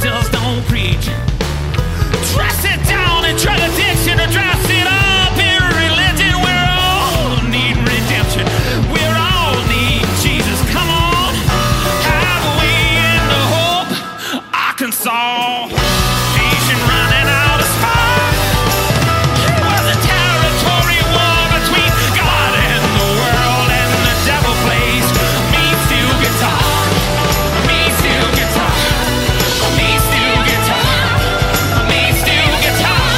pastors don't preach. Dress it down in drug addiction or dress it up in religion. We're all need redemption. We're all need Jesus. Come on. Have we in the Hope Arkansas nation running out of spite? It was a territory war between God and the world, and the devil plays me steel guitar. Me steel guitar. Me steel guitar. Me steel guitar.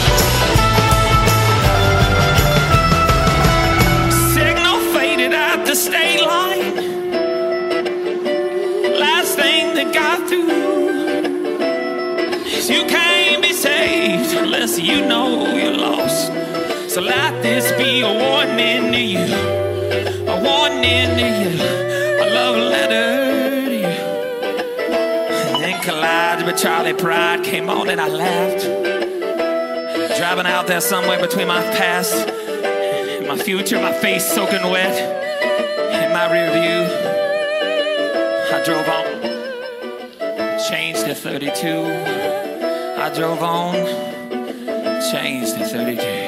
Signal faded at the state line. Last thing that got through is you can't be saved unless you know you're lost. So let this be a warning to you, a warning to you, a love letter to you. And then Collide with Charlie Pride came on and I laughed. Driving out there somewhere between my past and my future, my face soaking wet in my rear view. I drove on, changed to 32. I drove on, changed to 32.